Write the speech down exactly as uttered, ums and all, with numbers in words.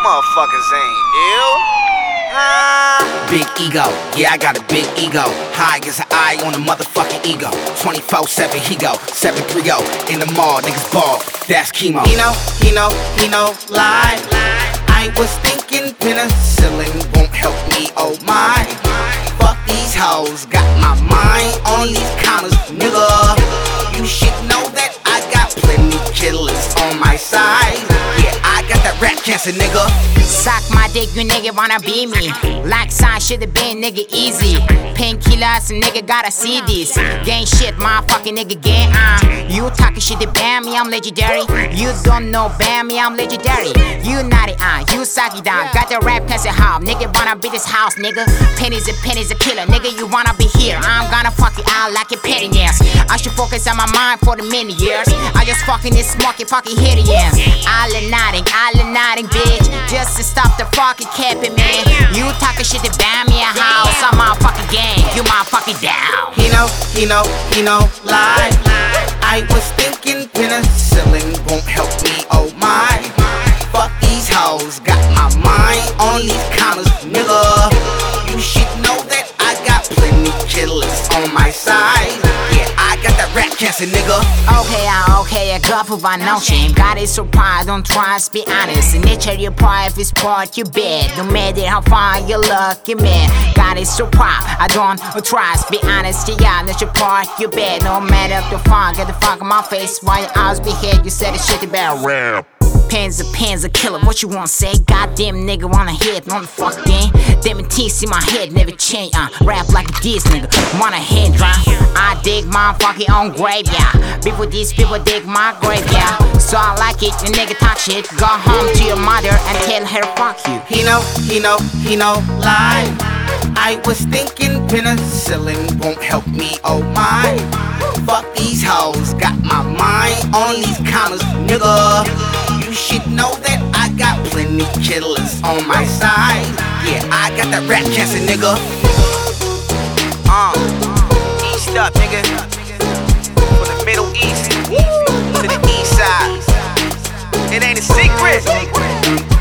motherfuckers ain't ill. Huh? Big ego, yeah, I got a big ego. High as an eye on a motherfucking ego. twenty-four seven, he go, seven three oh. In the mall, niggas ball, that's chemo. He know, he know, he know, lie. I was thinking penicillin won't help me, oh my. Fuck these hoes, got my mind on these commas, nigga. You should know that I got plenty killers on my side. Yeah, I got that rap cancer, nigga. Suck my dick, you nigga wanna be me. Like sign should've been nigga easy. Painkillers, nigga gotta see this. Gang shit, motherfucking nigga gang, uh. You talking shit to ban me, I'm legendary. You don't know ban me, I'm legendary. You naughty, uh, you suck it down. Got the rap cancer hop, nigga wanna be this house, nigga. Pennies and pennies a killer, nigga, you wanna be here. I'm gonna fuck you out like a petty ass. I should focus on my mind for the many years. I just fucking this smoky fucking hitty ass. Island nodding, island nodding, bitch. Just to stop the fucking capping, man. You talking shit to ban me a house. I'm motherfucking gang, you motherfucking down. He know, he know, he know, lie. I was thinking penicillin won't help me, oh my. Fuck these hoes, got my mind on these commas, nigga. You should know that I got plenty killers on my side. Yeah, I got that rap cancer, nigga. Okay, uh, okay, I got for my notion. God is so proud, don't try to be honest. In nature, your pride is part you bad. No matter how far you lucky, man. God is so proud, I don't try to be honest. Yeah, nature part you bad. No matter the far, get the fuck in my face. While your eyes be here, you said the shit about rap. Pens a pens a killer, what you wanna say? Goddamn nigga wanna hit on the fucking. Damn teeth in my head never change. Uh, rap like this nigga, wanna head dry. I dig my fucking own grave, yeah. Before these people dig my grave, yeah. So I like it, the nigga touch it. Go home to your mother and tell her fuck you. He know, he know, he know, lie. I was thinking penicillin won't help me, oh my. Fuck these hoes, got my mind on these commas, nigga. You should know that I got plenty killers on my side. Yeah, I got that rap cancer, nigga. Uh, east up, nigga. From the Middle East to the East Side. It ain't a secret.